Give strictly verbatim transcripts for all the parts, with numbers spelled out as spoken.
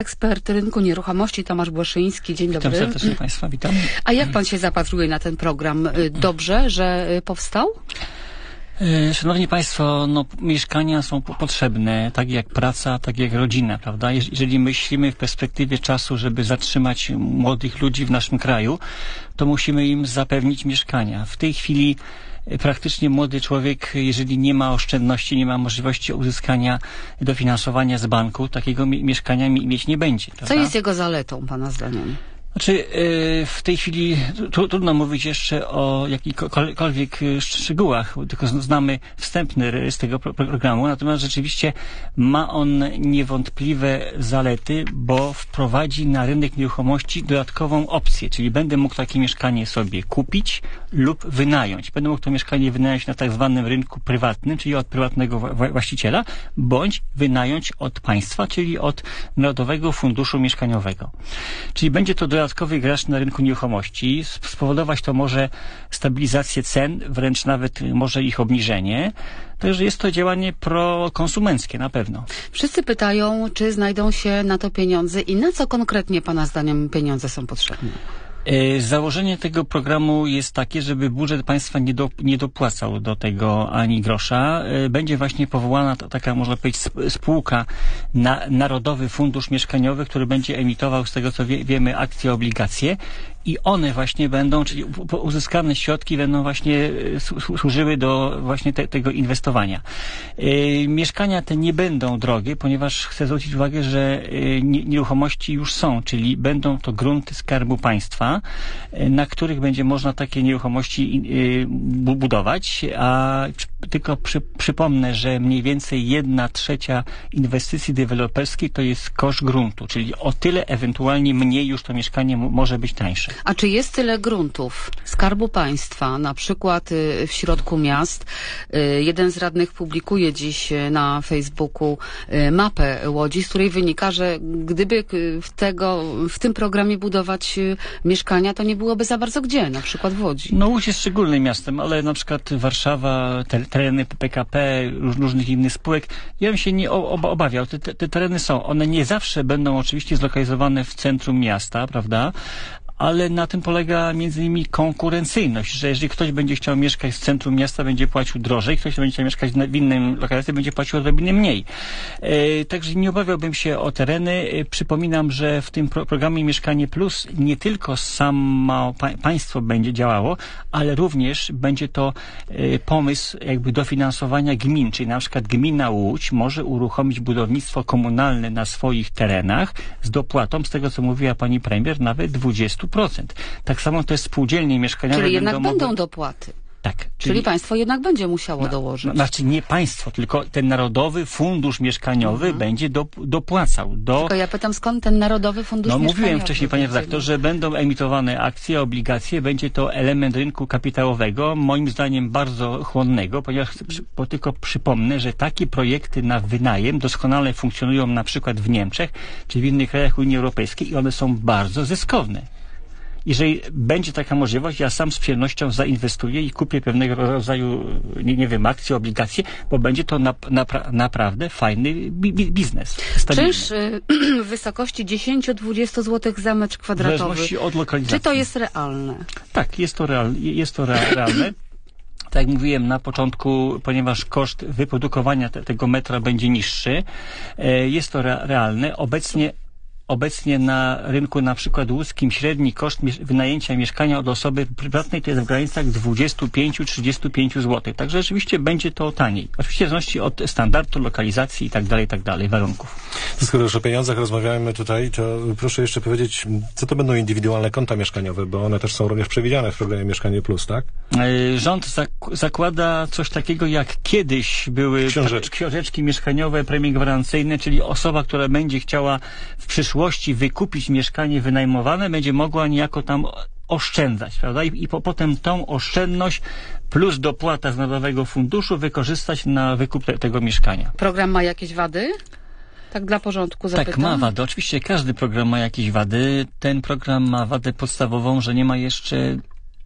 Ekspert rynku nieruchomości Tomasz Błaszyński. Dzień dobry. Witam serdecznie Państwa, witam. A jak Pan się zapatruje na ten program? Dobrze, że powstał? Szanowni Państwo, no, mieszkania są potrzebne, tak jak praca, tak jak rodzina, prawda? Jeżeli myślimy w perspektywie czasu, żeby zatrzymać młodych ludzi w naszym kraju, to musimy im zapewnić mieszkania. W tej chwili praktycznie młody człowiek, jeżeli nie ma oszczędności, nie ma możliwości uzyskania dofinansowania z banku, takiego mi mieszkania mi mieć nie będzie. Prawda? Co jest jego zaletą, Pana zdaniem? Znaczy, w tej chwili trudno mówić jeszcze o jakichkolwiek szczegółach, tylko znamy wstępny rys tego programu, natomiast rzeczywiście ma on niewątpliwe zalety, bo wprowadzi na rynek nieruchomości dodatkową opcję, czyli będę mógł takie mieszkanie sobie kupić lub wynająć. Będę mógł to mieszkanie wynająć na tak zwanym rynku prywatnym, czyli od prywatnego właściciela, bądź wynająć od państwa, czyli od Narodowego Funduszu Mieszkaniowego. Czyli będzie to dodatkowy gracz na rynku nieruchomości. Spowodować to może stabilizację cen, wręcz nawet może ich obniżenie. Także jest to działanie prokonsumenckie na pewno. Wszyscy pytają, czy znajdą się na to pieniądze i na co konkretnie Pana zdaniem pieniądze są potrzebne? Założenie tego programu jest takie, żeby budżet państwa nie, do, nie dopłacał do tego ani grosza. Będzie właśnie powołana taka, można powiedzieć, spółka, na, Narodowy Fundusz Mieszkaniowy, który będzie emitował, z tego co wie, wiemy, akcje, obligacje. I one właśnie będą, czyli uzyskane środki będą właśnie służyły do właśnie te, tego inwestowania. Yy, mieszkania te nie będą drogie, ponieważ chcę zwrócić uwagę, że yy, nieruchomości już są, czyli będą to grunty Skarbu Państwa, yy, na których będzie można takie nieruchomości yy, budować, a tylko przy, przypomnę, że mniej więcej jedna trzecia inwestycji deweloperskiej to jest koszt gruntu, czyli o tyle ewentualnie mniej już to mieszkanie może być tańsze. A czy jest tyle gruntów Skarbu Państwa, na przykład w środku miast? Jeden z radnych publikuje dziś na Facebooku mapę Łodzi, z której wynika, że gdyby w, tego, w tym programie budować mieszkania, to nie byłoby za bardzo gdzie, na przykład w Łodzi. No Łódź jest szczególnym miastem, ale na przykład Warszawa, te, tereny P K P, różnych innych spółek, ja bym się nie obawiał. Te, te, te tereny są. One nie zawsze będą oczywiście zlokalizowane w centrum miasta, prawda? Ale na tym polega między innymi konkurencyjność, że jeżeli ktoś będzie chciał mieszkać w centrum miasta, będzie płacił drożej, ktoś będzie chciał mieszkać w innym lokalizacji, będzie płacił odrobinę mniej. E, także nie obawiałbym się o tereny. E, przypominam, że w tym pro programie Mieszkanie Plus nie tylko samo pa państwo będzie działało, ale również będzie to e, pomysł jakby dofinansowania gmin, czyli na przykład gmina Łódź może uruchomić budownictwo komunalne na swoich terenach z dopłatą, z tego co mówiła pani premier, nawet dwadzieścia procent. Tak samo te spółdzielnie mieszkaniowe Czyli jednak będą, będą mogły... dopłaty. Tak. Czyli, czyli państwo jednak będzie musiało no, dołożyć. No, znaczy nie państwo, tylko ten Narodowy Fundusz Mieszkaniowy mhm. będzie do, dopłacał. Do... Tylko ja pytam, skąd ten Narodowy Fundusz no, Mieszkaniowy? No mówiłem wcześniej, panie redaktor, że będą emitowane akcje, obligacje, będzie to element rynku kapitałowego, moim zdaniem bardzo chłonnego, ponieważ bo tylko przypomnę, że takie projekty na wynajem doskonale funkcjonują na przykład w Niemczech, czy w innych krajach Unii Europejskiej i one są bardzo zyskowne. Jeżeli będzie taka możliwość, ja sam z przyjemnością zainwestuję i kupię pewnego rodzaju, nie, nie wiem, akcje, obligacje, bo będzie to na, na, naprawdę fajny bi, bi, biznes. Stabilny. Czynsz w wysokości dziesięć do dwudziestu złotych za metr kwadratowy. W zależności od lokalizacji. Czy to jest realne? Tak, jest to, real, jest to realne. Tak jak mówiłem na początku, ponieważ koszt wyprodukowania te, tego metra będzie niższy, jest to re, realne. Obecnie Obecnie na rynku na przykład łódzkim średni koszt wynajęcia mieszkania od osoby prywatnej to jest w granicach dwudziestu pięciu do trzydziestu pięciu złotych. Także rzeczywiście będzie to taniej. Oczywiście w zależności od standardu, lokalizacji i tak dalej, i tak dalej, warunków. Skoro już o pieniądzach rozmawiamy tutaj, to proszę jeszcze powiedzieć, co to będą indywidualne konta mieszkaniowe, bo one też są również przewidziane w programie Mieszkanie Plus, tak? Rząd zak zakłada coś takiego jak kiedyś były książeczki, książeczki mieszkaniowe, premie gwarancyjne, czyli osoba, która będzie chciała w przyszłości wykupić mieszkanie wynajmowane, będzie mogła niejako tam oszczędzać, prawda? I, i po, potem tą oszczędność plus dopłata z Narodowego Funduszu wykorzystać na wykup te, tego mieszkania. Program ma jakieś wady? Tak dla porządku zapytam. Tak, ma wady. Oczywiście każdy program ma jakieś wady. Ten program ma wadę podstawową, że nie ma jeszcze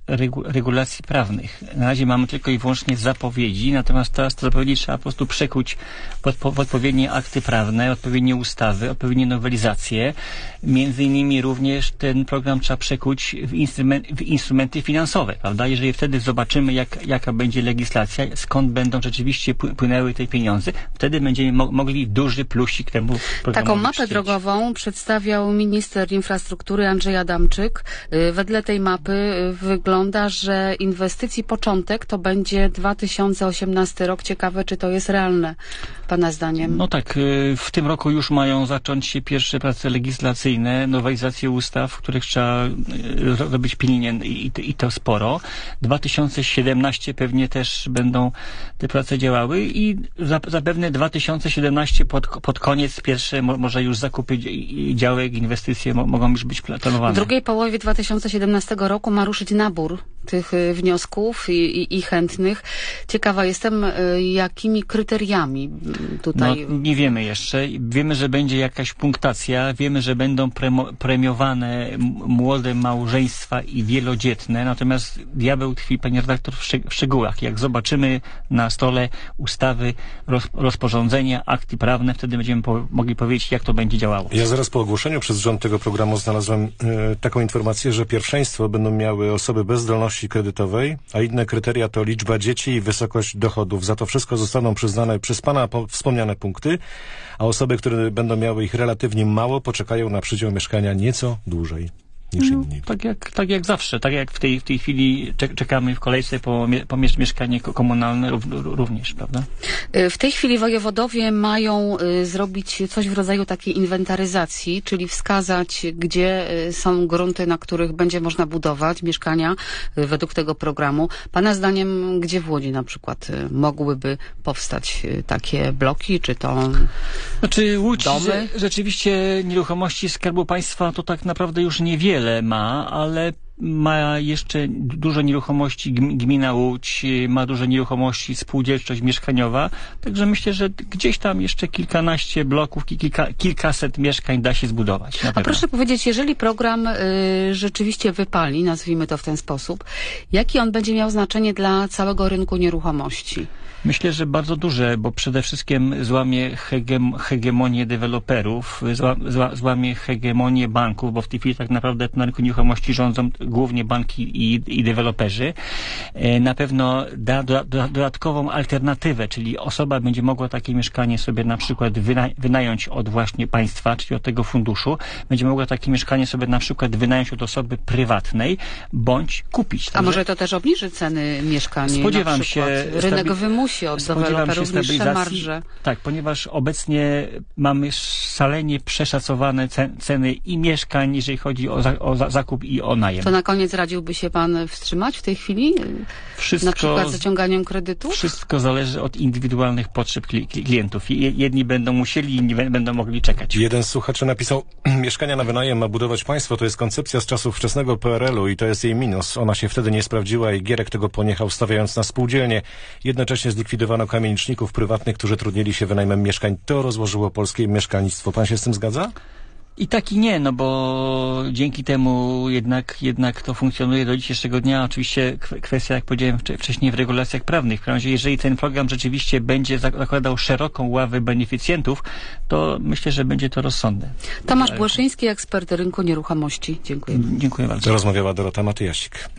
regu, regulacji prawnych. Na razie mamy tylko i wyłącznie zapowiedzi, natomiast teraz te zapowiedzi trzeba po prostu przekuć w, odpo, w odpowiednie akty prawne, odpowiednie ustawy, odpowiednie nowelizacje. Między innymi również ten program trzeba przekuć w, instrument, w instrumenty finansowe, prawda? Jeżeli wtedy zobaczymy, jak, jaka będzie legislacja, skąd będą rzeczywiście płynęły te pieniądze, wtedy będziemy mo mogli duży plusik temu programowi Taką mapę przyczynić. drogową przedstawiał minister infrastruktury Andrzej Adamczyk. Wedle tej mapy wygląda, że inwestycji początek to będzie dwa tysiące osiemnasty rok. Ciekawe, czy to jest realne, pana zdaniem? No tak, w tym roku już mają zacząć się pierwsze prace legislacyjne, nowelizacje ustaw, których trzeba robić pilnie i, i to sporo. dwa tysiące siedemnasty pewnie też będą te prace działały i zapewne dwa tysiące siedemnasty pod, pod koniec pierwsze może już zakupy działek, inwestycje mogą już być planowane. W drugiej połowie dwa tysiące siedemnastego roku ma ruszyć nabór tych wniosków i, i, i chętnych. Ciekawa jestem, jakimi kryteriami tutaj... No, nie wiemy jeszcze. Wiemy, że będzie jakaś punktacja. Wiemy, że będą premiowane młode małżeństwa i wielodzietne. Natomiast diabeł tkwi, panie redaktor, w, szczeg w szczegółach. Jak zobaczymy na stole ustawy, roz rozporządzenia, akty prawne, wtedy będziemy po mogli powiedzieć, jak to będzie działało. Ja zaraz po ogłoszeniu przez rząd tego programu znalazłem y, taką informację, że pierwszeństwo będą miały osoby bez zdolności kredytowej, a inne kryteria to liczba dzieci i wysokość dochodów. Za to wszystko zostaną przyznane przez pana wspomniane punkty, a osoby, które będą miały ich relatywnie mało, poczekają na przydział mieszkania nieco dłużej niż inni. Tak jak, tak jak zawsze, tak jak w tej, w tej chwili czekamy w kolejce po, po mieszkanie komunalne również, prawda? W tej chwili wojewodowie mają zrobić coś w rodzaju takiej inwentaryzacji, czyli wskazać, gdzie są grunty, na których będzie można budować mieszkania według tego programu. Pana zdaniem, gdzie w Łodzi na przykład mogłyby powstać takie bloki, czy to znaczy, Łódź domy? Rzeczywiście nieruchomości Skarbu Państwa to tak naprawdę już niewiele ma, ale ma jeszcze dużo nieruchomości gmina Łódź, ma dużo nieruchomości spółdzielczość mieszkaniowa, także myślę, że gdzieś tam jeszcze kilkanaście bloków, kilka, kilkaset mieszkań da się zbudować. A proszę powiedzieć, jeżeli program y, rzeczywiście wypali, nazwijmy to w ten sposób, jakie on będzie miał znaczenie dla całego rynku nieruchomości? Myślę, że bardzo duże, bo przede wszystkim złamie hegem, hegemonię deweloperów, zła, zła, złamie hegemonię banków, bo w tej chwili tak naprawdę na rynku nieruchomości rządzą głównie banki i, i deweloperzy. Na pewno da do, do, dodatkową alternatywę, czyli osoba będzie mogła takie mieszkanie sobie na przykład wyna, wynająć od właśnie państwa, czyli od tego funduszu. Będzie mogła takie mieszkanie sobie na przykład wynająć od osoby prywatnej, bądź kupić. Także... A może to też obniży ceny mieszkań? Spodziewam na się. Rynek wymusi od deweloperów niższe marże. Tak, ponieważ obecnie mamy szalenie przeszacowane ceny i mieszkań, jeżeli chodzi o, za, o za, zakup i o najem. To na koniec radziłby się pan wstrzymać w tej chwili? Wszystko, na przykład zaciąganiem kredytu? Wszystko zależy od indywidualnych potrzeb klientów. Jedni będą musieli, inni będą mogli czekać. Jeden z słuchaczy napisał, mieszkania na wynajem ma budować państwo, to jest koncepcja z czasów wczesnego P R L u i to jest jej minus. Ona się wtedy nie sprawdziła i Gierek tego poniechał, stawiając na spółdzielnie. Jednocześnie zlikwidowano kamieniczników prywatnych, którzy trudnili się wynajmem mieszkań. To rozłożyło polskie mieszkalnictwo. Pan się z tym zgadza? I tak i nie, no bo dzięki temu jednak, jednak to funkcjonuje do dzisiejszego dnia. Oczywiście kwestia, jak powiedziałem wcześniej, w regulacjach prawnych. W każdym razie, jeżeli ten program rzeczywiście będzie zakładał szeroką ławę beneficjentów, to myślę, że będzie to rozsądne. Tomasz Błaszyński, ekspert rynku nieruchomości. Dziękuję. Dziękuję bardzo. Rozmawiała Dorota Matyjasik.